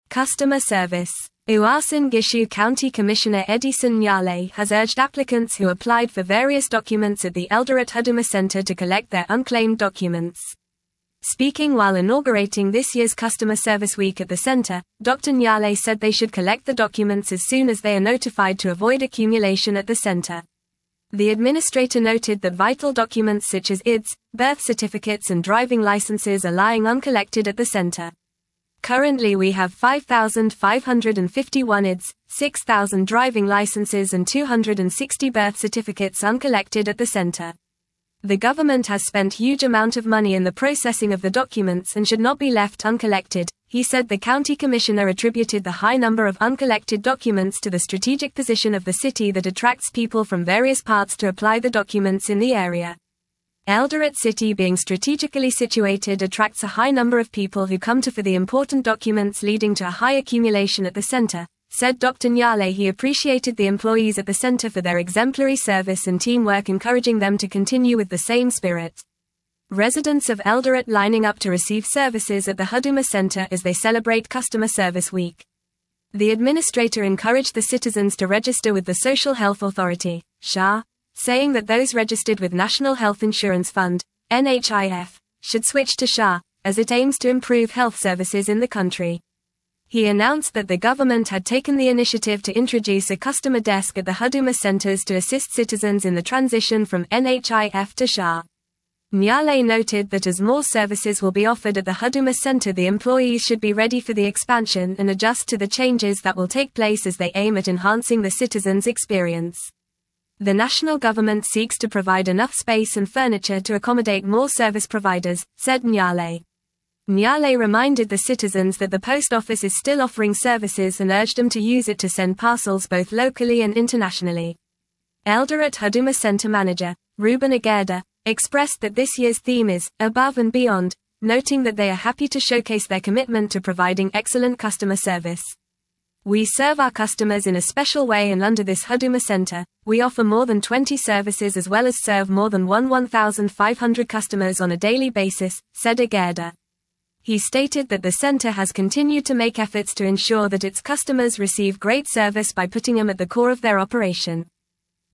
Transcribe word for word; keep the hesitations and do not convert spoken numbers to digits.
Customer service. Uasin Gishu County Commissioner Edison Nyale has urged applicants who applied for various documents at the Eldoret Huduma Center to collect their unclaimed documents. Speaking while inaugurating this year's Customer Service Week at the center, Doctor Nyale said they should collect the documents as soon as they are notified to avoid accumulation at the center. The administrator noted that vital documents such as I Ds, birth certificates and driving licenses are lying uncollected at the center. Currently we have five thousand five hundred fifty-one I Ds, six thousand driving licenses and two hundred sixty birth certificates uncollected at the center. The government has spent huge amount of money in the processing of the documents and should not be left uncollected, he said. The county commissioner attributed the high number of uncollected documents to the strategic position of the city that attracts people from various parts to apply the documents in the area. Eldoret City being strategically situated attracts a high number of people who come to for the important documents, leading to a high accumulation at the center, said Doctor Nyale. He appreciated the employees at the center for their exemplary service and teamwork, encouraging them to continue with the same spirit. Residents of Eldoret lining up to receive services at the Huduma Center as they celebrate Customer Service Week. The administrator encouraged the citizens to register with the Social Health Authority, S H A, saying that those registered with National Health Insurance Fund, N H I F, should switch to S H A, as it aims to improve health services in the country. He announced that the government had taken the initiative to introduce a customer desk at the Huduma centers to assist citizens in the transition from N H I F to S H A. Nyale noted that as more services will be offered at the Huduma Center, the employees should be ready for the expansion and adjust to the changes that will take place as they aim at enhancing the citizens' experience. The national government seeks to provide enough space and furniture to accommodate more service providers, said Nyale. Nyale reminded the citizens that the post office is still offering services and urged them to use it to send parcels both locally and internationally. Eldoret Huduma Center manager, Ruben Agerda, expressed that this year's theme is above and beyond, noting that they are happy to showcase their commitment to providing excellent customer service. We serve our customers in a special way, and under this Huduma Center, we offer more than twenty services as well as serve more than one thousand five hundred customers on a daily basis, said Agerda. He stated that the center has continued to make efforts to ensure that its customers receive great service by putting them at the core of their operation.